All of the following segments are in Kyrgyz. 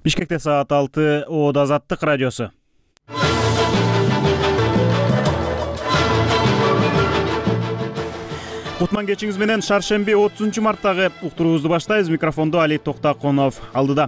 Бишкекте саат 6, Оодо Азаттык радиосу. Кутман кечиңиз менен шаршемби 30 марттагы уктуруубузду баштайбыз. Микрофондо Али Токтаконов алдыда.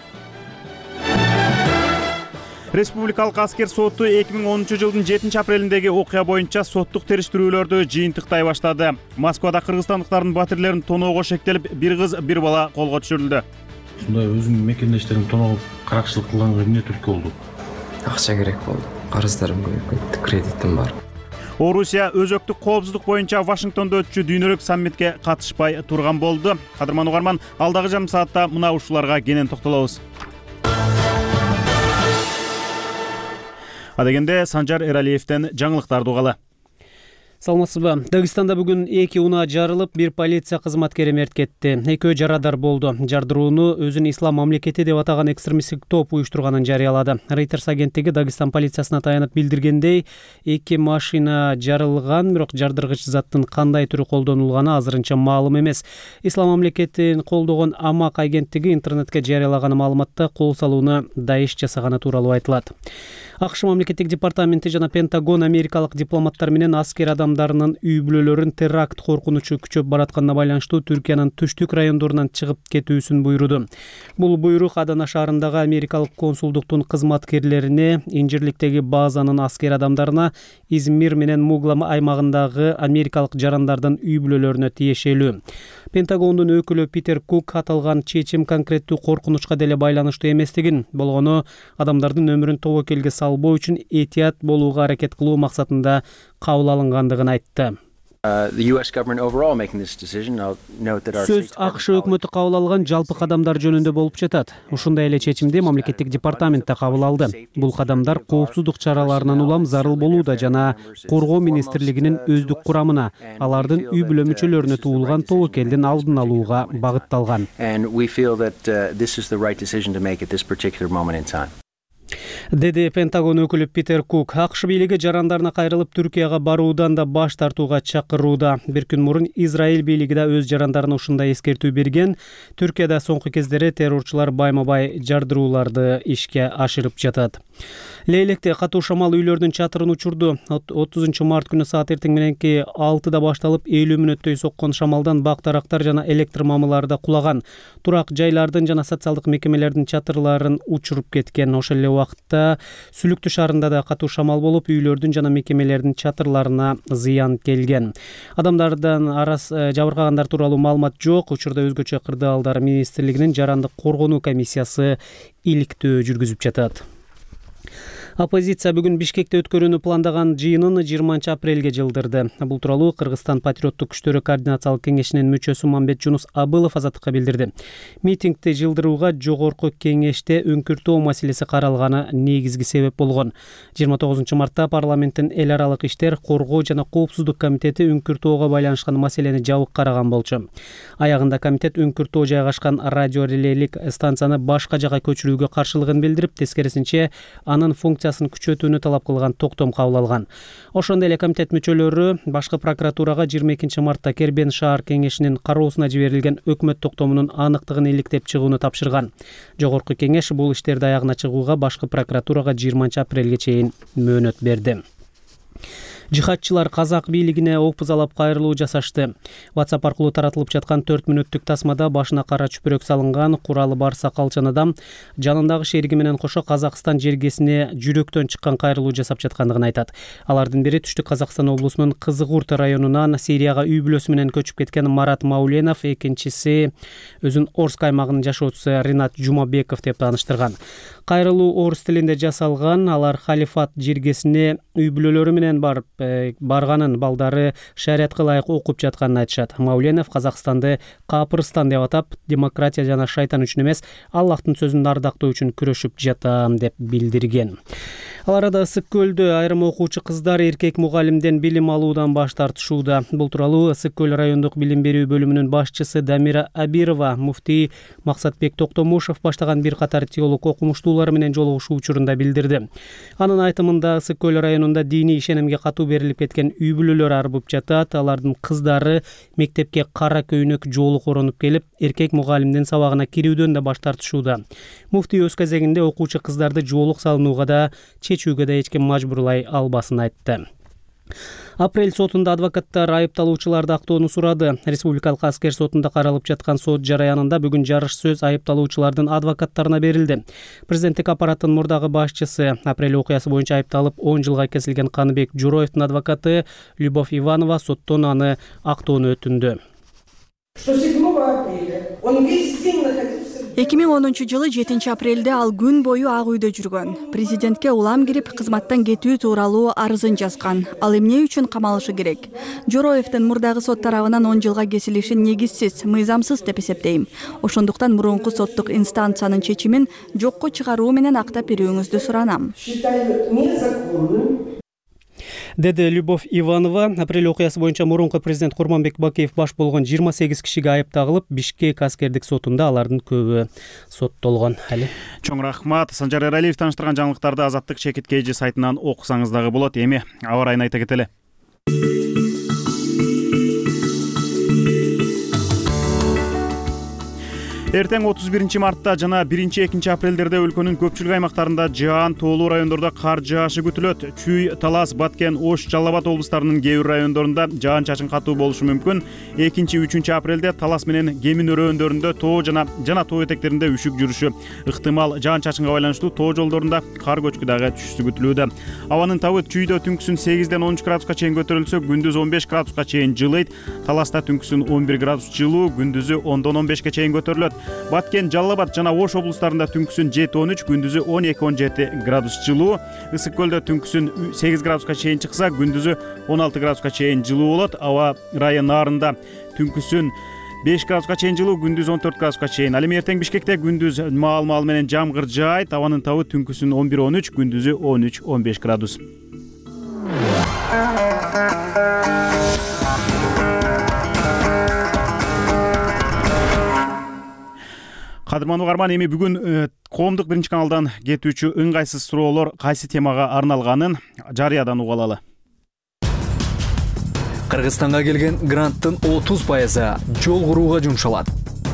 Республикалык аскер соту 2010 жылдын 7 апрелиндеги окуя боюнча соттук териштирүүлөрдү жыйынтыктай баштады. Москвада кыргызстандыктардын батирлерин тоноого шектелип, бир кыз, бир бала колго түшүрүлдү. Ушундай өзүмдүн мекендештерим тоногуп каракчылык кылганга эмне түрткү болду? Акча керек болду. Карыздарым көп кетти, кредитим бар. Орусия өзөктүк коопсуздук боюнча Вашингтондо өтчү дүйнөлүк саммитке катышпай турган болду. Кадырман угарман, алдагы жарым саатта мына ушуларга кенен токтолобуз. Адегенде Санжар Эралиевден жаңылыктарды угалы. Саламатсызбы. Дагыстанда бүгүн 2 унаа жарылып, бир полиция кызматкери мерт кетти. Экөө жарадар болду. Жардырууну өзүн ислам мамлекети деп атаган экстремисттик топ уюштурганын жарыялады. Reuters агенттиги Дагыстан полициясына таянып билдиргендей, 2 машина жарылган, бирок жардыргыч заттын кандай түрү колдонулганы азырынча маалым эмес. Ислам мамлекетин колдогон Амак агенттиги интернетке жарыялаган маалыматта кол салууну Даиш жасаганы тууралуу айтылат. АКШ мамлекеттик департаменти жана Пентагон америкалык дипломаттар менен аскер адамдарынын үй бүлөлөрүн теракт коркунучу күчөп баратканына байланыштуу Түркиянын түштүк райондорунан чыгып кетүүсүн буйруду. Бул буйрук Адана шаарындагы америкалык консулдуктун кызматкерлерине, Инжирликтеги базанын аскер адамдарына, Измир менен Муглам аймагындагы америкалык жарандардын үй бүлөлөрүнө тиешелүү. Пентагондун өкүлү Питер Кук аталган чечим конкреттүү коркунучка деле байланыштуу эместигин, болгону адамдардын өмүрүн тобокелге салбоо үчүн этият болууга аракет кылуу максатында кабыл алынгандыгын айтты. Сөз АКШ өкмөтү кабыл алган жалпы кадамдар жөнүндө болуп жатат. Ушундай эле чечимди мамлекеттик департамент да кабыл алды. Бул кадамдар коопсуздук чараларынан улам зарыл болууда жана Коргоо министрлигинин өздүк курамына, алардын үй бүлө мүчөлөрүнө туулган тобокелдин алдын алууга багытталган. Деди Пентагон өкүлү Питер Кук. АКШ бийлиги жарандарына кайрылып Түркияга баруудан да баш тартууга чакырууда. Бир күн мурун Израиль бийлиги да өз жарандарына ушундай эскертүү берген. Түркияда соңку кездери террорчулар байма-бай жардырууларды ишке ашырып жатат. Лейлекте катуу шамал үйлөрдүн чатырын учурду. 30 март күнү саат эртең мененки 6-да башталып 50 мүнөттөй соккон шамалдан бак-дарактар жана электр мамылары кулаган. Турак жайлардын жана социалдык мекемелердин чатырларын учуруп кеткен. Ошол эле убакытта Сүлүктү шаарында да катуу шамал болуп, үйлөрдүн жана мекемелердин чатырларына зыян келген. Адамдардан жабыркагандар тууралуу маалымат жок. Учурда өзгөчө кырдаалдар министрлигинин жарандык коргонуу комиссиясы иликтөө жүргүзүп жатат. Оппозиция бүгүн Бишкекте өткөрүүнү пландаган жыйынын 20 апрелге жылдырды. Бул тууралуу Кыргызстан патриоттук күчтөрү координациялык кеңешинин мүчөсү Мамбет Жунус Абылов Азаттыкка билдирди. Митингди жылдырууга жогорку кеңеште өңкүртөө маселеси каралганы негизги себеп болгон. 29 мартта парламенттин эл аралык иштер, коргоо жана коопсуздук комитети өңкүртөөгө байланышкан маселени жабык караган болчу. Аягында комитет өңкүртөө жайгашкан радиорелейлик станцияны башка жака көчүрүүгө каршылыгын билдирип, тескерисинче анын функциясын күчөтүүнү талап кылган токтом кабыл алган. Ошондой эле комитет мүчөлөрү башкы прокуратурага 22 мартта Кербен шаар кеңешинин кароосуна жиберилген өкмөт токтомунун аныктыгын иликтеп чыгууну тапшырган. Жогорку кеңеш бул иштерди аягына чыгууга башкы прокуратурага 20 апрелге чейин мөөнөт берди. Жихадчылар казак бийлигине опузалап кайрылуу жасашты. WhatsApp аркылуу таратылып жаткан 4 мүнөттүк тасмада башына кара чүпүрөк салынган, куралы бар сакалчан адам жанындагы шериги менен кошо Казакстан жергесине жүрөктөн чыккан кайрылуу жасап жаткандыгын айтат. Алардын бири Түштүк Казакстан облусунун Кызыгурт районунан Сирияга үй бүлөсү менен көчүп кеткен Марат Мауленов, экинчиси өзүн Орск аймагынын жашоочусу Ринат Жумабеков деп тааныштырган. Кайрылуу орус тилинде жасалган. Алар халифат жергесине үй бүлөлөрү менен барганын, балдары шариатка ылайык окуп жатканын айтышат. Мауленов Казакстанды Капырстан деп атап, демократия жана шайтан үчүн эмес, Аллахтын сөзүн ардактоо үчүн күрөшүп жатам деп билдирген. Ал арада Ысык көлдө айрым окуучу кыздар эркек мугалимден билим алуудан баш тартышууда. Бул тууралуу Ысык көл райондук билим берүү бөлүмүнүн башчысы Дамира Абирова муфтий Максатбек Токтомушев баштаган бир катар теолог окумуштуулар менен жолугушуу учурунда билдирди. Анын айтымында Ысык көл районунда диний ишенимге катуу берилип кеткен үй бүлөлөр арбып жатат. Алардын кыздары мектепке кара көйнөк жоолук ороонуп келип, эркек мугалимдин сабагына кирүүдөн да баш тартышууда. Муфтий өз кезегинде окуучу кыздарды жоолук салынууга да чечүүгө да эч ким мажбурлай албасын айтты. Апрель сотунда адвокаттар айыпталуучуларды актоону сурады. Республикалык аскер сотунда каралып жаткан сот жараянында бүгүн жарыш сөз айыпталуучулардын адвокаттарына берилди. Президенттик аппараттын мурдагы башчысы, апрель окуясы боюнча айыпталып 10 жылга кесилген Каныбек Журоевдун адвокаты Любовь Иванова соттон аны актоону өтүндү. 2010 жылы 7 апрелде ал күн бою ак үйдө жүргөн. Президентке улам кирип кызматтан кетүү тууралуу арызын жазган. Ал эмне үчүн камалышы керек? Жороевдин мурдагы сот тарабынан 10 жылга кесилиши негизсиз, мыйзамсыз деп эсептейм. Ошондуктан мурунку соттук инстанциянын чечимин жокко чыгаруу менен актап берүүңүздү суранам. Деди Любовь Иванова. Апрель окуясы боюнча мурунку президент Курманбек Бакиев баш болгон 28 кишиге айып тагылып, Бишкек аскердик сотунда алардын көбү соттолгон. Чоң рахмат. Санжар Эралиев тааныштырган жаңылыктарды Азаттык Чекит KG сайтынан окусаңыз дагы болот. Эми аба ырайын айта кетели. Эртең 31 мартта жана 1-2 апрелдерде өлкөнүн көпчүлүк аймактарында жаан, тоолуу райондордо кар жаашы күтүлөт. Чүй, Талас, Баткен, Ош, Жалал Абад облустарынын кээ бир райондорунда жаан чачын катуу болушу мүмкүн. 2-3 апрелде Талас менен Кемин өрөөндөр тоо жана тоо этектеринде үшүк жүрүшү ыктымал. Жаан чачынга байланыштуу тоо жолдорунда кар көчкү дагы түшүшү күтүлүүдө. Абанын табы Чүйдө түнкүсүн 8ден 13 градуска чейин көтөрүлсө, күндүз 15 градуска чейин жылыйт. Таласта түнкүсүн 11 градус жылуу, күндүзү 10дон 15ке чейин көтөрүлөт. Баткен, Жалал Абад жана Ош облустарында түнкүсүн 7-13, күндүзү 12-17 градус жылуу. Ысык көлдө түнкүсүн 8 градуска чейин чыкса, күндүзү 16 градуска чейин жылуу болот. Аба ырайы Нарында түнкүсүн 5 градуска чейин жылуу, күндүз 14 градуска чейин. Ал эми эртең Бишкекте күндүз маал менен жамгыр жаайт. Абанын табы түнкүсүн 11-13, күндүзү 13-15 градус. Кадырман угарман, эми бүгүн коомдук биринчи каналдан кетүүчү ыңгайсыз суроолор кайсы темага арналганын жарыядан уга алалы. Кыргызстанга келген гранттын 30% жол курууга жумшалат.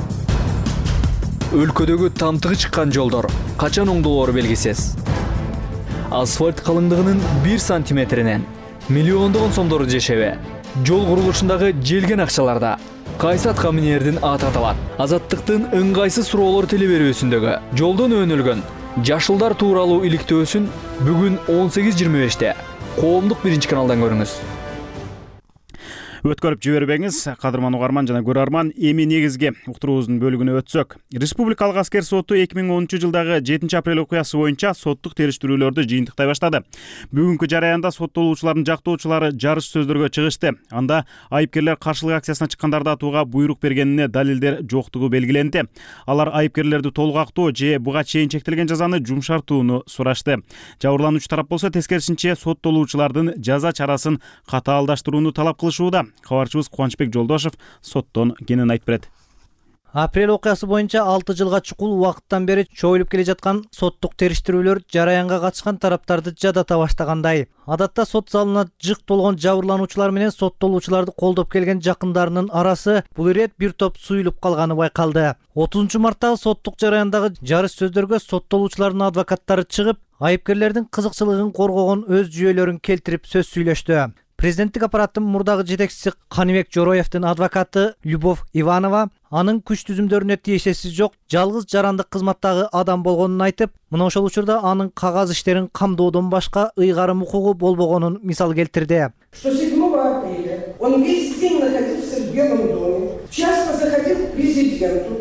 Өлкөдөгү тамтыгы чыккан жолдор качан оңдолоору белгисиз. Асфальт калыңдыгынын 1 сантиметринен миллиондогон сомдору жешеби. Жол курулушундагы желген акчаларда кайсы атка минердин аты аталат? Азаттыктын ыңгайсыз суроолор телеберүүсүндөгү жолдон өнүлгөн жашылдар тууралуу иликтөөсүн бүгүн 18:25-те коомдук биринчи каналдан көрүңүз. Өткөрүп жибербеңиз, кадырман угарман жана көрөрман. Эми негизги уктуруубуздун бөлүгүнө өтсөк. Республикалык аскер соту 2010 жылдагы 7 апрель окуясы боюнча соттук териштирүүлөрдү жыйынтыктай баштады. Бүгүнкү жараянда соттолуучулардын жактоочулары жарыш сөздөргө чыгышты. Анда айыпкерлер каршылык акциясына чыккандарды атууга буйрук бергенине далилдер жоктугу белгиленди. Алар айыпкерлерди толук актоо же буга чейин чектелген жазаны жумшартууну сурашты. Жабырлануучу тарап болсо тескерисинче соттолуучулардын жаза чарасын катаалдаштырууну талап кылышууда. Кабарчыбыз Кубанычбек Жолдошов соттон кенен айтып берет. Апрель окуясы боюнча 6 жылга чукул убакыттан бери чоюлуп келе жаткан соттук териштирүүлөр жараянга катышкан тараптарды жадата баштагандай. Адатта сот залына жык толгон жабырлануучулар менен соттолуучуларды колдоп келген жакындарынын арасы бул ирет бир топ суюлуп калганы байкалды. 30 марттагы соттук жараяндагы жарыш сөздөргө соттолуучулардын адвокаттары чыгып, айыпкерлердин кызыкчылыгын коргогон өз жүйөлөрүн келтирип сөз сүйлөштү. Президенттик аппараттын мурдагы жетекчиси Каныбек Журоевдин адвокаты Любовь Иванова анын күч түзүмдөрүнө тиешеси жок жалгыз жарандык кызматтагы адам болгонун айтып, мына ошол учурда анын кагаз иштерин камдоодон башка ыйгарым укугу болбогонун мисал келтирди. Что 7 апреля он весь день находился в Белом доме, часто заходил к президенту.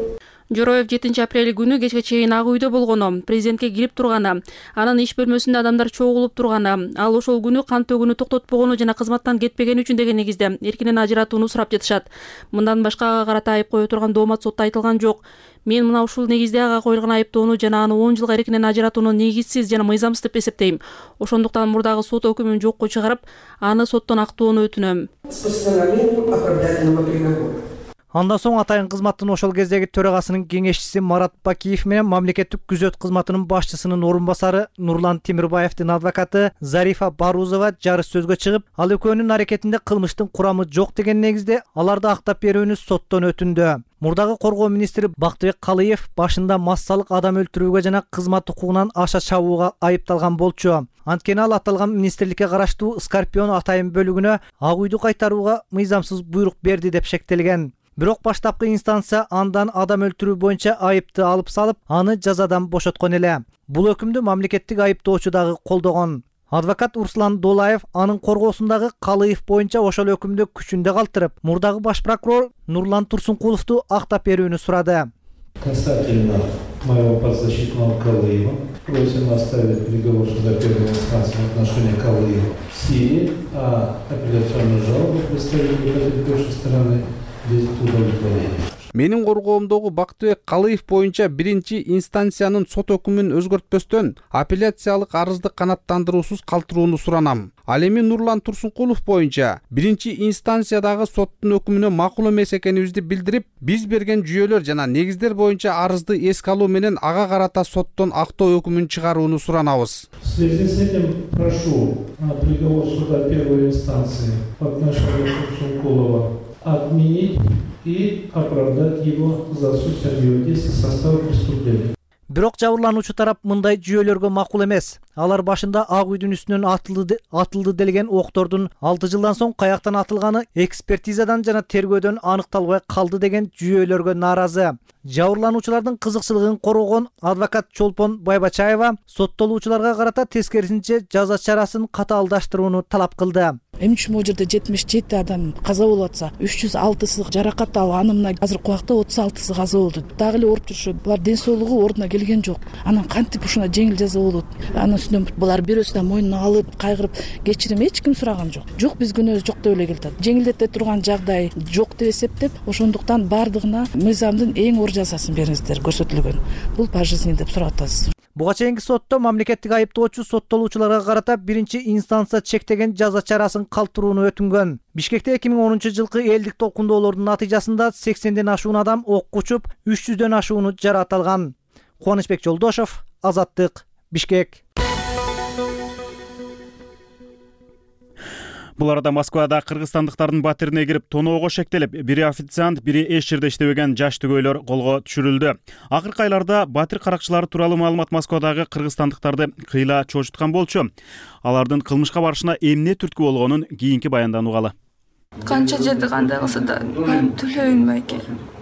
Жороев 7-апрель күнү кечке чейин ак үйдө болгону, президентке кирип турганы, анын иш бөлмөсүндө адамдар чогулуп турганы, ал ошол күнү кан төгүүнү токтотпогону жана кызматтан кетпегени үчүн деген негизде эркинен ажыратууну сурап жатышат. Мындан башка ага карата айып кое турган доомат сотто айтылган жок. Мен мына ушул негизде ага коюлган айыптоону жана аны 10 жылга эркинен ажыратууну негизсиз жана мыйзамсыз деп эсептейм. Ошондуктан мурдагы сот өкүмүн жокко чыгарып, аны соттон актоону өтүнөм. Андан соң атайын кызматтын ошол кездеги төрагасынын кеңешчиси Марат Бакиев менен мамлекеттик күзөт кызматынын башчысынын орун басары Нурлан Темирбаевдин адвокаты Зарифа Барузова жарыш сөзгө чыгып, ал экөөнүн аракетинде кылмыштын курамы жок деген негизде аларды актап берүүнү соттон өтүндү. Мурдагы коргоо министри Бактыбек Калыев башында массалык адам өлтүрүүгө жана кызмат укугунан аша чабууга айыпталган болчу. Анткени ал аталган министрликке караштуу Скорпион атайын бөлүгүнө ак үйдү кайтарууга мыйзамсыз буйрук берди деп шектелген. Бирок баштапкы инстанция андан адам өлтүрүү боюнча айыпты алып салып, аны жазадан бошоткон эле. Бул өкүмдү мамлекеттик айыптоочу дагы колдогон. Адвокат Урслан Долаев анын коргоосундагы Калыев боюнча ошол өкүмдү күчүндө калтырып, мурдагы баш прокурор Нурлан Турсункуловду актап берүүнү сурады. Касательно моего подзащитного Калыева просим оставить приговор суда первой инстанции в отношении Калыева в силе, а апелляционную жалобу представителей потерпевшей стороны без удовлетворения. Менин коргоомдогу Бактыбек Калыев боюнча биринчи инстанциянын сот өкүмүн өзгөртпөстөн апелляциялык арызды канааттандыруусуз калтырууну суранам. Ал эми Нурлан Турсункулов боюнча биринчи инстанциядагы соттун өкүмүнө макул эмес экенибизди билдирип, биз берген жүйөлөр жана негиздер боюнча арызды эске алуу менен ага карата соттон актоо өкүмүн чыгарууну суранабыз. В связи с этим прошу приговор суда первой инстанции в отношении Турсункулова отменить и оправдать его за отсутствие действия состава преступления. Бирок жабырлануучу тарап мындай жүйөлөргө макул эмес. Алар башында ак үйдүн үстүнөн атылды делген октордун 6 жылдан соң каяктан атылганы экспертизадан жана тергөөдөн аныкталбай калды деген жүйөлөргө нааразы. Жабырлануучулардын кызыкчылыгын коргогон адвокат Чолпон Байбачаева соттолуучуларга карата тескерисинче жаза чарасын катаалдаштырууну талап кылды. Эмне үчүн могу жерде 77 адам каза болуп атса, 306сы жаракат алып, анын мына азыр убакта 36сы каза болду. Дагы эле ооруп жүрүшөт. Булар ден соолугу ордуна келген жок. Анан кантип ушуна жеңил жаза болот? Анын үстүнөн булар бирөөсүнө мойнуна алып, кайгырып, кечирим эч ким сураган жок. Жок, биз күнөөбүз жок деп эле келатат. Жеңилдете турган жагдай жок деп эсептеп, ошондуктан бардыгына мыйзамдын эң оор жазасын бериңиздер көрсөтүлгөн. Бул пожизненный деп сурап атабыз. Буга чейинки сотто мамлекеттик айыптоочу соттолуучуларга карата биринчи инстанция чектеген жаза чарасын калтырууну өтүнгөн. Бишкекте 2010-жылкы элдик толкундоолордун натыйжасында 80ден ашуун адам окко учуп, 300дөн ашууну жаракат алган. Кубанычбек Жолдошов, Азаттык, Бишкек. Бул арада Москвада кыргызстандыктардын батирине кирип тоноого шектелип, бири официант, бири эч жерде иштебеген жаш түгөйлөр колго түшүрүлдү. Акыркы айларда батир каракчылары тууралуу маалымат Москвадагы кыргызстандыктарды кыйла чочуткан болчу. Алардын кылмышка барышына эмне түрткү болгонун кийинки баяндан угалы. Канча жерде кандай кылса да төлөйүн байке.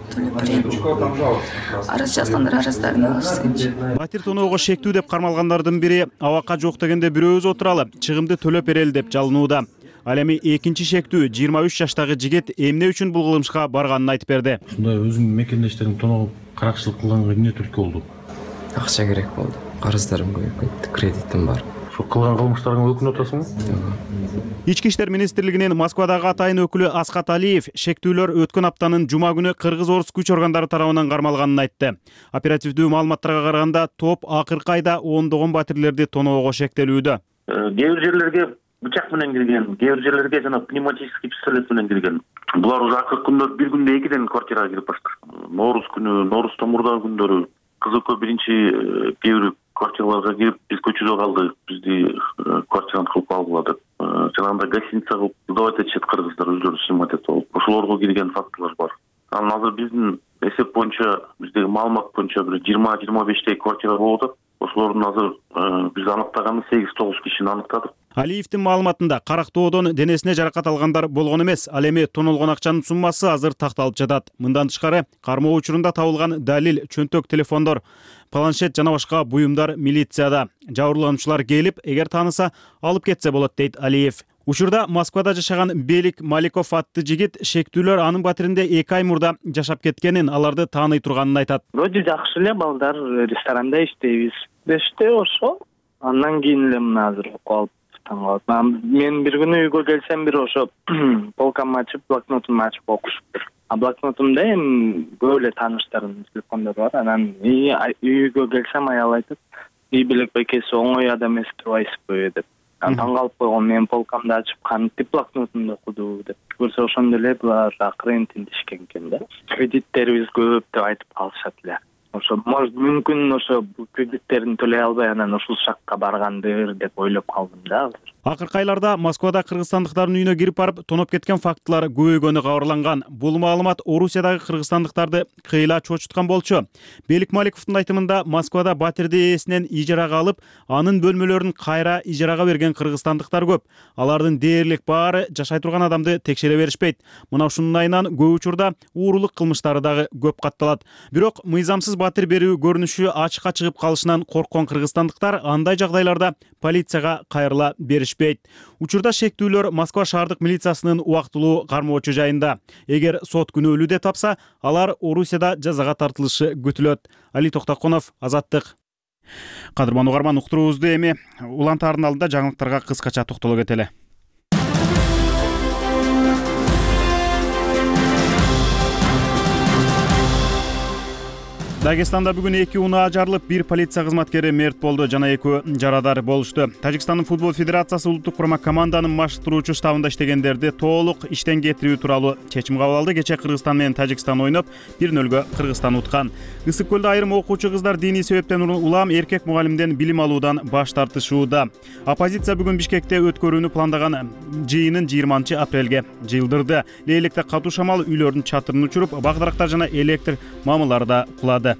Арыз жазгандар арыздарын алышсынчы. Батир тоноого шектүү деп кармалгандардын бири абакка жок дегенде бирөөбүз отуралы, чыгымды төлөп берели деп жалынууда. Ал эми экинчи шектүү 23 жаштагы жигит эмне үчүн бул кылмышка барганын айтып берди. Ушундай өзүңдүн мекендештериң тоноого каракчылык кылганга эмне түрткү болду? Акча керек болду. Карыздарым көбөйүп кетти, кредитим бар. Ошо кылган кылмыштарыңа өкүнүп атасыңбы? Ички иштер министрлигинин Москвадагы атайын өкүлү Асхат Алиев шектүүлөр өткөн аптанын жума күнү кыргыз-орус күч органдары тарабынан кармалганын айтты. Оперативдүү маалыматтарга караганда топ акыркы айда ондогон батирлерди тоноого шектелүүдө. Кээ бир жерлерге бычак менен кирген, кээ бир жерлерге жана пневматический пистолет менен кирген. Булар уже акыркы күндө бир күндө 2ден квартирага кирип баштады. Ноорус күнү, Ноорусто мурдагы күндөрү кызыкка биринчи кээ бир квартираларга кирип, биз көчөдө калдык, бизди квартирант кылып алгылады. Жанагындай гостиница кылып сдавать этишет кыргыздар, өздөрү снимать этип алып. Ошолорго кирген фактылар бар. Анан азыр биздин эсеп боюнча, биздеги маалымат боюнча бир 20-25 квартира болуп атат. Ошолордун азыр биз аныктаганы 8-9 кишини аныктадык. Алиевдин маалыматында карактоодон денесине жаракат алгандар болгон эмес. Ал эми тонолгон акчанын суммасы азыр такталып жатат. Мындан тышкары кармоо учурунда табылган далил, чөнтөк телефондор, планшет жана башка буюмдар милицияда. Жабырлануучулар келип, эгер тааныса, алып кетсе болот дейт Алиев. Учурда Москвада жашаган Белик Маликов аттуу жигит шектүүлөр анын батиринде 2 ай мурда жашап кеткенин, аларды тааный турганын айтат. Вроде жакшы эле, балдар ресторанда иштейбиз. Деште ошо. Андан кийин эле мына азыр калып таң калат. Мен бир күнү үйгө келсем, бир ошо полкамды ачып, блокнотумду ачып окушуптур. А блокнотумда эми көп эле тааныштардын телефондору бар. Анан үйгө келсем аял айтат: "Үй белек байкеси оңой адам эмес турбайсызбы" деп. Таң калып койгон, мен полкамды ачып кантип блокнотумду окуду деп. Көрсө ошондо эле булар акырын тинтишкен экен да. Кредиттерибиз көп деп айтып калышат эле. Ошо мүмкүн ошо кредиттерин төлөй албай анан ушул шакка баргандыр деп ойлоп калдым да. Акыркы айларда Москвада кыргызстандыктардын үйүнө кирип барып тоноп кеткен фактылар көбөйгөнү кабарланган. Бул маалымат Орусиядагы кыргызстандыктарды кыйла чочуткан болчу. Белик Маликовдун айтымында Москвада батирди ээсинен ижарага алып, анын бөлмөлөрүн кайра ижарага берген кыргызстандыктар көп. Алардын дээрлик баары жашай турган адамды текшере беришпейт. Мына ушунун айынан көп учурда уурулук кылмыштары дагы көп катталат. Бирок мыйзамсыз батир берүү көрүнүшү ачыкка чыгып калышынан корккон кыргызстандыктар андай жагдайларда полицияга кайрыла беришпейт. Учурда шектүүлөр Москва шаардык милициясынын убактылуу кармоочу жайында. Эгер сот күнөөлүү деп тапса, алар Орусияда жазага тартылышы күтүлөт. Али Токтоконов, Азаттык. Кадырман угарман, уктуруубузду эми улантаардын алдында жаңылыктарга кыскача токтоло кетели. Дагестанда бүгүн 2 унаа жарылып, 1 полиция кызматкери мерт болду жана 2 жарадар болушту. Тажикстандын футбол федерациясы улуттук курма команданын машыктыруучу штабында иштегендерди толук иштен кетирүү тууралуу чечим кабыл алды. Кече Кыргызстан менен Тажикстан ойноп 1-0 Кыргызстан уткан. Ысык көлдө айрым окуучу кыздар диний себептен улам эркек мугалимден билим алуудан баш тартышууда. Оппозиция бүгүн Бишкекте өткөрүүнү пландаган жыйынын 20 апрелге жылдырды. Лейликте катуу шамал үйлөрдүн чатырын учуруп, багдарактар жана электр мамылары да кулады.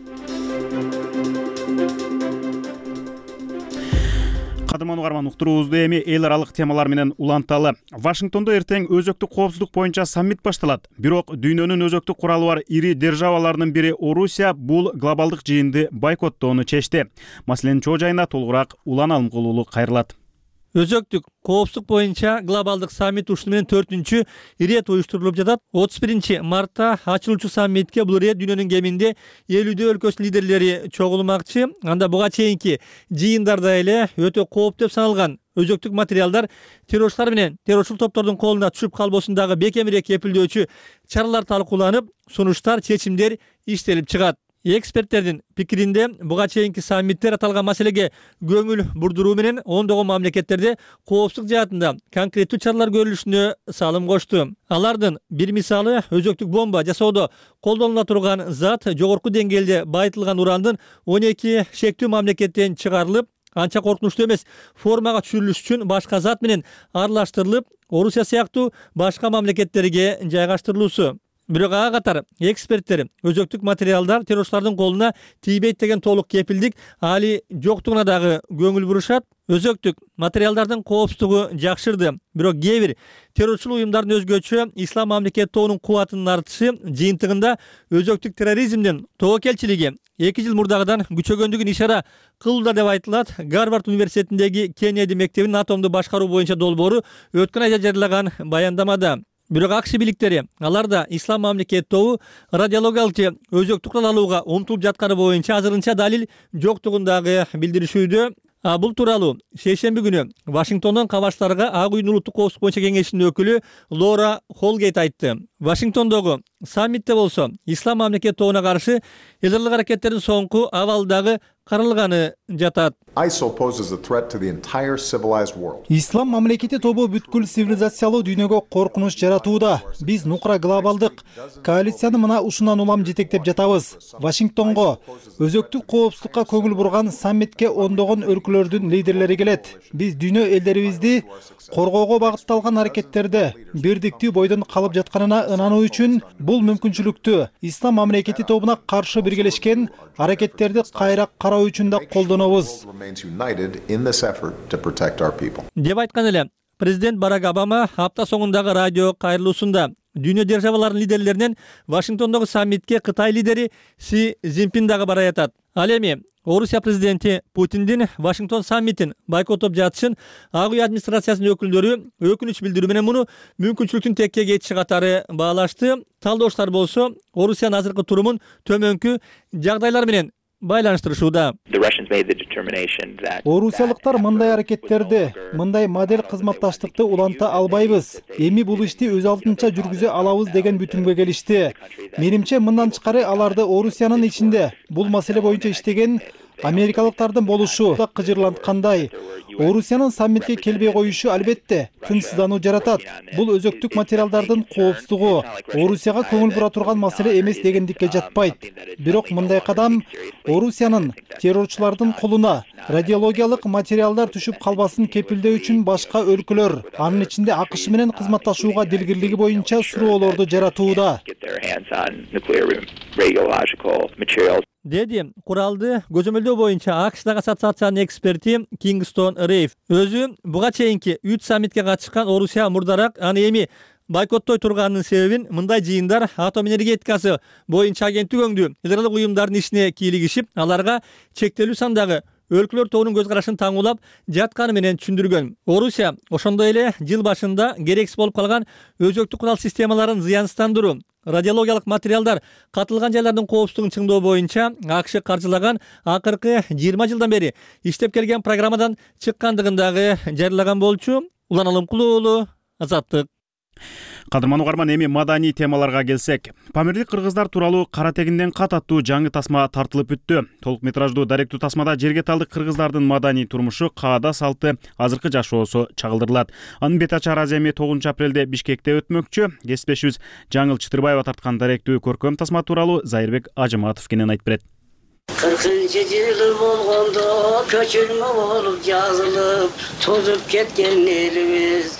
Кадырман угарман, уктуруубузду эми эл аралык темалар менен уланталы. Вашингтондо эртең өзөктүк коопсуздук боюнча саммит башталат. Бирок дүйнөнүн өзөктүк куралы бар ири державаларынын бири Орусия бул глобалдык жыйынды бойкоттоону чечти. Маселенин чоо жайына толугураак Улан Алымкулуулу кайрылат. Өзөктүк коопсуздук боюнча глобалдык саммит ушуну менен 4-чү ирет уюштурулуп жатат. 31 мартта ачылуучу саммитке бул ирет дүйнөнүн кеминде 50 өлкөсүнүн лидерлери чогулмакчы. Анда буга чейинки жыйындарда эле өтө кооптуу деп саналган өзөктүк материалдар террорчулар менен террорчул топтордун колуна түшүп калбосун дагы бекемирээк кепилдөөчү чаралар талкууланып, сунуштар, чечимдер иштелип чыгат. Эксперттердин пикиринде буга чейинки саммиттер аталган маселеге көңүл бурдуруу менен ондогон мамлекеттерде коопсуздук жаатында конкреттүү чаралар көрүлүшүнө салым кошту. Алардын бир мисалы өзөктүк бомба жасоодо колдонула турган зат жогорку деңгээлде байытылган урандын 12 шектүү мамлекеттен чыгарылып, анча коркунучтуу эмес формага түшүрүлүш үчүн башка зат менен аралаштырылып, Орусия сыяктуу башка мамлекеттерге жайгаштырылуусу. Бирок ага катар эксперттер өзөктүк материалдар террорчулардын колуна тийбейт деген толук кепилдик али жоктугуна дагы көңүл бурушат. Өзөктүк материалдардын коопсуздугу жакшырды. Бирок кээ бир террорчул уюмдардын өзгөчө ислам мамлекетторунун кубатынын артышы жыйынтыгында өзөктүк терроризмдин тобокелчилиги 2 жыл мурдагыдан күчөгөндүгүн ишара кылууда деп айтылат. Гарвард университетиндеги Кеннеди мектебинин атомду башкаруу боюнча долбоору өткөн айда жарыялаган баяндамада. Бирок АКШ бийликтери аларда ислам мамлекет тобу радиологиялык өзөктүк курал алууга умтулуп жатканы боюнча азырынча далил жоктугун дагы билдиришүүдө. Бул тууралуу шейшемби күнү Вашингтондон кабарчыларга Ак үйдүн улуттук коопсуздук боюнча кеңешинин өкүлү Лора Холгейт айтты. Вашингтондогу саммитте болсо ислам мамлекет тобуна каршы элдарлык аракеттердин соңку абалдагы каралганы жатат. Ислам мамлекети тобу бүткүл цивилизациялуу дүйнөгө коркунуч жаратууда. Биз нукра глобалдык коалицияны мына ушундан улам жетектеп жатабыз. Вашингтонго өзөктүк коопсуздукка көңүл бурган саммитке ондогон өлкөлөрдүн лидерлери келет. Биз дүйнө элдерибизди коргоого багытталган аракеттерде бирдиктүү бойдон калып жатканына ынануу үчүн бул мүмкүнчүлүктү ислам мамлекети тобуна каршы биргелешкен аракеттерди кайра кароо үчүн да колдонобуз деп айткан эле президент Барак Обама апта соңундагы радио кайрылуусунда. дүйнө державаларынын лидерлеринен Вашингтондогу саммитке Кытай лидери Си Цзиньпин дагы барай атат. Ал эми Орусия президенти Путиндин Вашингтон саммитин бойкоттоп жатышын Ак үй администрациясынын өкүлдөрү өкүнүч билдирүү менен муну мүмкүнчүлүктүн текке кетиши катары баалашты. Талдоочулар болсо Орусиянын азыркы турумун төмөнкү жагдайлар менен байланыштырышууда. Орусиялыктар мындай аракеттерди, мындай модель кызматташтыкты уланта албайбыз. Эми бул ишти өз алдынча жүргүзө алабыз деген бүтүнгө келишти. Менимче мындан тышкары аларды Орусиянын ичинде бул маселе боюнча иштеген америкалыктардын болушу кыжырланткандай. Орусиянын саммитке келбей коюшу албетте тынчсыздануу жаратат. Бул өзөктүк материалдардын коопсуздугу Орусияга көңүл бура турган маселе эмес дегендикке жатпайт. Бирок мындай кадам Орусиянын террорчулардын колуна радиологиялык материалдар түшүп калбасын кепилдөө үчүн башка өлкөлөр, анын ичинде АКШ менен кызматташууга дилгирлиги боюнча суроолорду жаратууда. Деди куралды көзөмөлдөө боюнча АКШдагы ассоциациянын эксперти Кингстон Рейв. Өзү буга чейинки 3 саммитке катышкан Орусия мурдараак аны эми бойкоттой турганын себебин мындай жыйындар атом энергетикасы боюнча агенттик ыдыралык уюмдардын ишине кийлигишип, аларга чектелүү сандагы өлкөлөр тобунун көз карашын таңуулап жатканы менен түшүндүргөн. Орусия ошондой эле жыл башында керексиз болуп калган өзөктүк курал системаларын зыянсыздандыруу, радиологиялык материалдар катылган жайлардын коопсуздугун чыңдоо боюнча АКШ каржылаган акыркы 20 жылдан бери иштеп келген программадан чыккандыгын дагы жарыялаган болчу. Улан Алымкулуу уулу, Азаттык. Кадырман угарман, эми маданий темаларга келсек, Памирлик кыргыздар тууралуу Кара тегинден кат аттуу жаңы тасма тартылып бүттү. Толук метраждуу даректүү тасмада жерге талдык кыргыздардын маданий турмушу, каада салты, азыркы жашоосу чагылдырылат. Анын бет ачар аземи 9 апрелде Бишкекте өтмөкчү. Кесиптешибиз Жаңыл Чытырбаева тарткан даректүү көркөм тасма тууралуу Зайырбек Ажыматов кенен айтып берет. 40 жыл болгондо көчүрмө болуп жазылып, тозуп кеткен элибиз.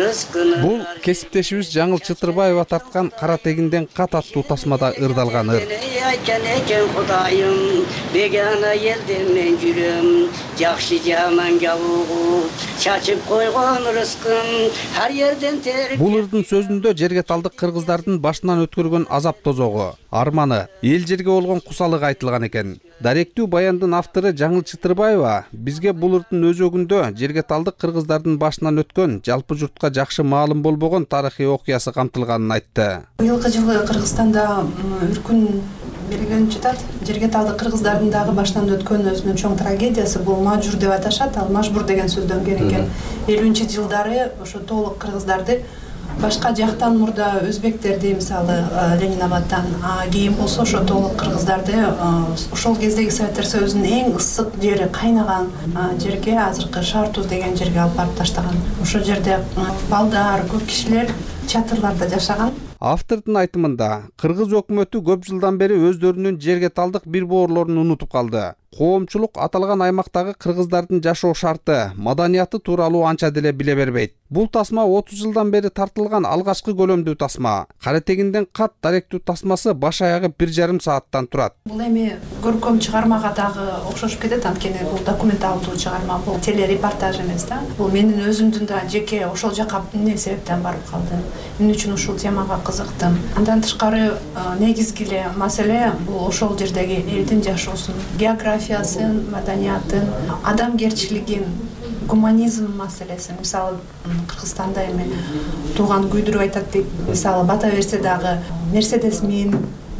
Бул кесиптешибиз Жаңыл Чытырбаева тарткан Кара тегинден кат аттуу тасмада ырдалган ыр. Айткан экен Кудайым, бегана элден мен жүрөм, жакшы жаман жабуугу чачып койгон рызкым, ар жерден терип. Бул ырдын сөзүндө жерге талдык кыргыздардын башынан өткөргөн азап тозогу, арманы, эл жерге болгон кусалыгы айтылган экен. Даректүү баяндын автору Жаңыл Чытырбаева бизге бул ырдын өзөгүндө жерге талдык кыргыздардын башынан өткөн жалпы журтка жакшы маалым болбогон тарыхый окуясы камтылганын айтты. Быйылкы жылы Кыргызстанда үркүн берген жатат. Жерге талдык кыргыздардын дагы башынан өткөн өзүнүн чоң трагедиясы бул мажбур деп аташат. Ал мажбур деген сөздөн келген. 50-жылдары ошо толук кыргыздарды башка жактан мурда өзбектерди, мисалы Ленинабадтан, кийин болсо ошо толук кыргыздарды ошол кездеги Советтер Союзунун эң ысык жери, кайнаган жерге, азыркы Шартуз деген жерге алып барып таштаган. Ошол жерде балдар, көп кишилер чатырларда жашаган. Автордун айтымында, кыргыз өкмөтү көп жылдан бери өздөрүнүн жерге талдык бир боорлорун унутуп калды. Коомчулук аталган аймактагы кыргыздардын жашоо шарты, маданияты тууралуу анча деле биле бербейт. Бул тасма 30 жылдан бери тартылган алгачкы көлөмдүү тасма. Кара тегинден кат даректүү тасмасы баш аягы 1,5 сааттан турат. Бул эми көркөм чыгармага дагы окшошуп кетет, анткени бул документалдуу чыгарма, бул телерепортаж эмес да. Бул менин өзүмдүн да жеке ошол жака эмне себептен барып калдым. Эмне үчүн ушул темага кызыктым. Андан тышкары негизги эле маселе бул ошол жердеги элдин жашоосун, географиясын, маданиятын, адамгерчилигин, гуманизм маселесин. Мисалы Кыргызстанда эми тууган күйдүрүп айтат дейт. Мисалы бата берсе дагы Мерседес мин,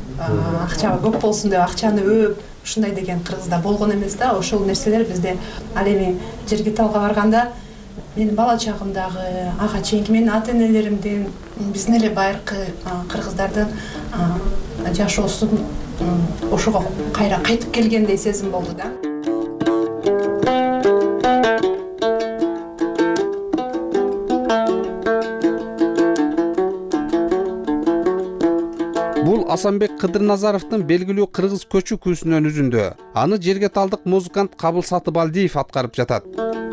акча көп болсун деп акчаны өп, ушундай деген кыргызда болгон эмес да. Ошол нерселер бизде. Ал эми жерге талга барганда менин бала чагымдагы, ага чейинки менин ата-энелеримдин, биздин эле байыркы кыргыздардын жашоосун ошого кайра кайтып келгендей сезим болду да. Бул Асанбек Кыдырназаровдун белгилүү кыргыз көчү күүсүнөн үзүндү. Аны жерге талдык музыкант Кабыл Сатыбалдиев аткарып жатат.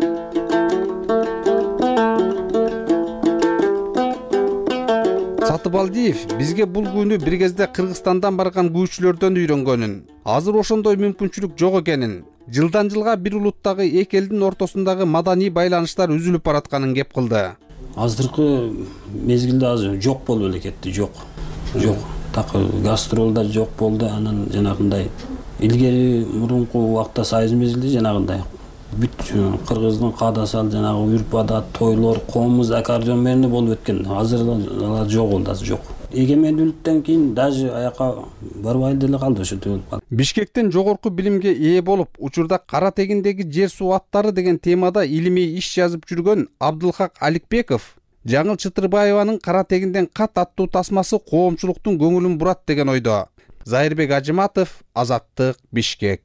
Сатыбалдиев бизге бул күүнү бир кезде Кыргызстандан барган күүчүлөрдөн үйрөнгөнүн, азыр ошондой мүмкүнчүлүк жок экенин, жылдан жылга бир улуттагы эки элдин ортосундагы маданий байланыштар үзүлүп баратканын кеп кылды. азыркы мезгилде азыр жок болуп эле кетти. Жок такы гастролдор жок болду. Анан жанагындай илгери мурунку убакта союз мезгилде жанагындай бүт кыргыздын каадасы жанагы үрп адат, тойлор, комуз, аккордеон менен болуп өткөн. Азыр алар жок болду, азыр жок. Эгемендүүлүктөн кийин даже аяка барбай деле калды, ошентип болуп калды. Бишкектен жогорку билимге ээ болуп, учурда кара тегиндеги жер суу аттары деген темада илимий иш жазып жүргөн Абдылхак Аликбеков Жаңыл Чытырбаеванын кара тегинден кат аттуу тасмасы коомчулуктун көңүлүн бурат деген ойдо. Зайырбек Ажыматов, Азаттык, Бишкек.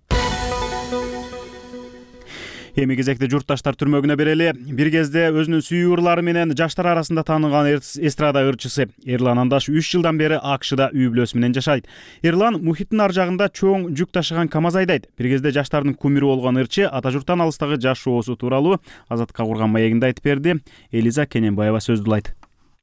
Эми кезекте журтташтар түрмөгүнө берели. Бир кезде өзүнүн сүйүү ырлары менен жаштар арасында таанылган эстрада ырчысы Эрлан Андаш 3 жылдан бери АКШда үй бүлөсү менен жашайт. Эрлан мухиттин ар жагында чоң жүк ташыган КАМАЗ айдайт. Бир кезде жаштардын кумиру болгон ырчы ата журттан алыстагы жаш шоосу тууралуу Азатка курган маегинде айтып берди. Элиза Кененбаева сөздүлайт.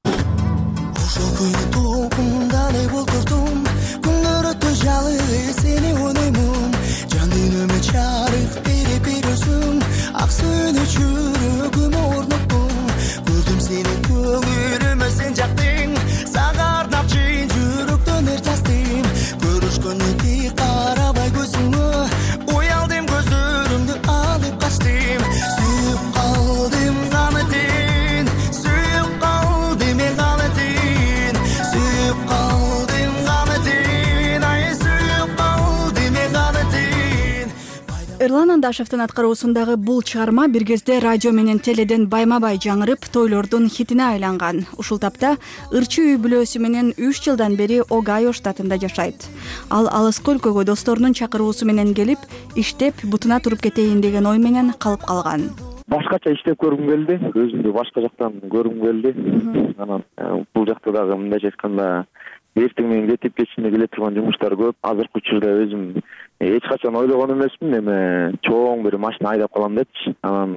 Aksını çürügüm ornuktum Gördüm seni köngülüme sen jaktın Sağardap çiğin жүрүктөн ертастым Көрүшкөнү карабай көзүңө Уялдым көзүрүмдү алып качтым Сүйүп калдым канытын Сүйүп калдым мен канытын Сүйүп калдым канытын Ай сүйүп калдым мен канытын Эрлан Андашевдин аткаруусундагы бул чыгарма бир кезде радио менен теледен байма-бай жаңырып, тойлордун хитине айланган. Ушул тапта ырчы үй бүлөсү менен 3 жылдан бери Огайо штатында жашайт. Ал алыскы өлкөгө досторунун чакыруусу менен келип, иштеп, бутуна туруп кетейин деген ой менен калып калган. Башкача иштеп көргүм келди, өзүмдү башка жактан көргүм келди. Анан бул жакта дагы мындайча айтканда эртең менен кетип кечинде келе турган жумуштар көп. Азыркы учурда өзүм эч качан ойлогон эмесмин, эми чоң бир машина айдап калам депчи. Анан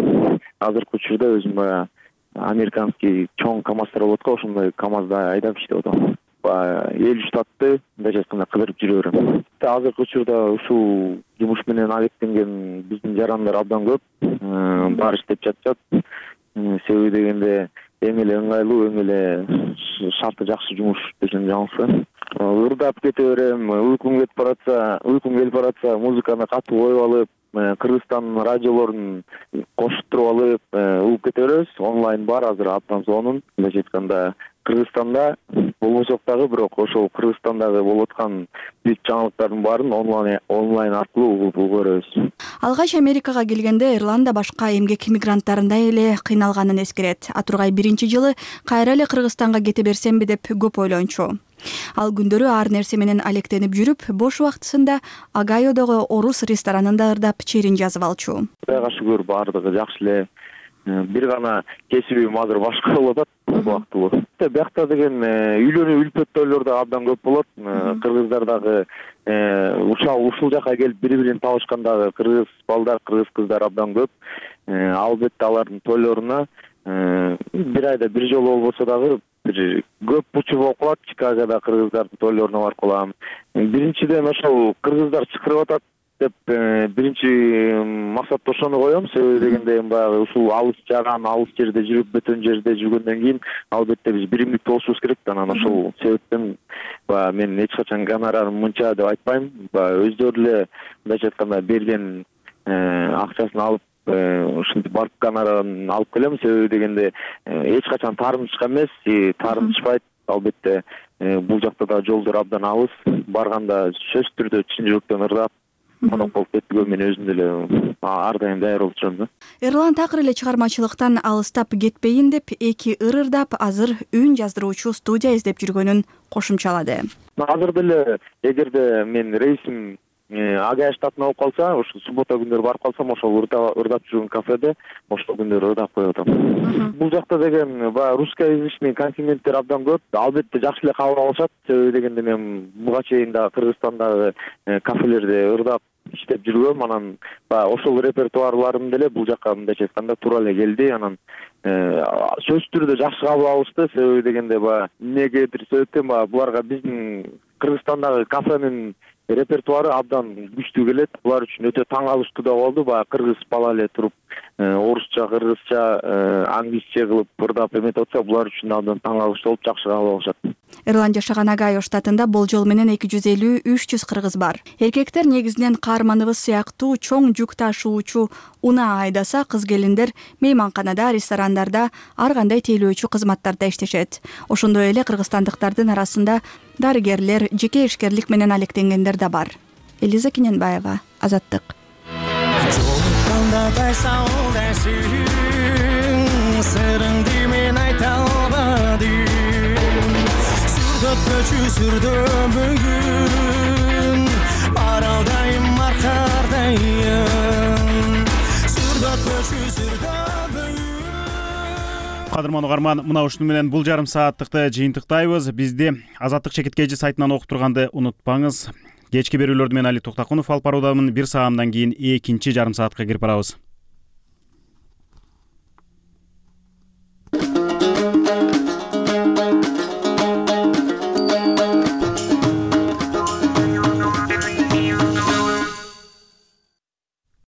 азыркы учурда өзүм баягы американский чоң КАМАЗдар болот го, ошондой КАМАЗды айдап иштеп атам. 50 штатты мындайча айтканда кыдырып жүрө берем. Азыркы учурда ушул жумуш менен алектенген биздин жарандар абдан көп. Баары иштеп жатышат. Себеби дегенде эң эле ыңгайлуу, эң эле шарты жакшы жумуш десем жаңылышпайм. Ырдап кете берем, уйкум келип баратса, музыканы катуу коюп алып, Кыргызстандын радиолорун коштуруп алып, угуп кете беребиз. Онлайн бар азыр аптан сонун. Мындайча айтканда Кыргызстанда болбосок дагы, бирок ошол Кыргызстандагы болуп аткан бүт жаңылыктардын баарын онлайн аркылуу угуп көрөбүз. Алгач Америкага келгенде Эрлан да башка эмгек мигранттарындай эле кыйналганын эскерет. Атургай 1-жылы кайра эле Кыргызстанга кете берсемби деп көп ойлончу. Ал күндөрү ар нерсе менен алектенип жүрүп, бош убактысында Огайодогу орус ресторанында ырдап черин жазып алчу. Кудайга шүгүр, баардыгы жакшы эле. Бир гана кесибим азыр башка болуп атат, убактылуу. Биякта деген үйлөнүү үлпөттөөлөр да абдан көп болот. Кыргыздар дагы ушул жака келип бири-бирин табышкандагы кыргыз балдар, кыргыз кыздар абдан көп. Албетте алардын тойлоруна бир айда бир жолу болбосо дагы бир көп бучу болуп калат. Чикагода кыргыздардын тойлоруна барып калам. Биринчиден ошол кыргыздар чакырып атат деп биринчи максатта ошону коем. Себеби дегенде баягы ушул алыс жаран, алыс жерде жүрүп, бөтөн жерде жүргөндөн кийин албетте биз биримдикте болушубуз керек. Анан ошол себептен мен эч качан гонорарым мынча деп айтпайм. Өздөрү эле мындайча айтканда берген акчасын алып ушинтип барып гонорарын алып келем. Себеби дегенде эч качан таарынычка эмес, таарынычпайт. Албетте бул жакта да жолдор абдан алыс. Барганда сөзсүз түрдө чын жүрөктөн ырдап конок болуп кетүүгө мен өзүм деле ар дайым даяр болуп турам. Эрлан такыр эле чыгармачылыктан алыстап кетпейин деп 2 ырдап, азыр үн жаздыруучу студия издеп жүргөнүн кошумчалады. Азыр деле эгерде мен рейсим Огайо штатына болуп калса, ошо суббота күндөрү барып калсам, ошол ырдап жүргөн кафеде ошол күндөрү ырдап коюп атам. Бул жакта деген русскоязычный континенттер абдан көп. Албетте жакшы эле кабыл алышат. Себеби дегенде мен буга чейин дагы Кыргызстандагы кафелерде ырдап иштеп жүргөм. Анан ошол репертуарларым деле бул жака мындайча айтканда туура эле келди. Анан сөзсүз түрдө жакшы кабыл алышты. Себеби дегенде эмнегедир себептен буларга биздин Кыргызстандагы кафенин репертуары абдан күчтүү келет. Булар үчүн өтө таң калыштуу да болду. Кыргыз бала эле туруп орусча, кыргызча, англисче кылып ырдап эметип атса, булар үчүн абдан таң калыштуу болуп жакшы кабыл алышат. Ирланд жашаган Огайо штатында болжол менен 250-300 кыргыз бар. Эркектер негизинен каарманыбыз сыяктуу чоң жүк ташуучу унаа айдаса, кыз келиндер мейманканада, ресторандарда, ар кандай тейлөөчү кызматтарда иштешет. Ошондой эле кыргызстандыктардын арасында дарыгерлер, жеке ишкерлик менен алектенгендер да бар. Элиза Кененбаева, Азаттык. Сырыңды мен айта албадым, сүрдө бүгүн, аралдайым, аркардайым, сүрдө бүгүн. Кадырман угарман, мына ушуну менен бул жарым сааттыкты жыйынтыктайбыз. Бизди Азаттык чекит кежи сайтынан окуп турганды унутпаңыз. Кечки берүүлөрдү мен Али Токтакунов алып баруудамын. 1 саамдан кийин экинчи жарым саатка кирип барабыз.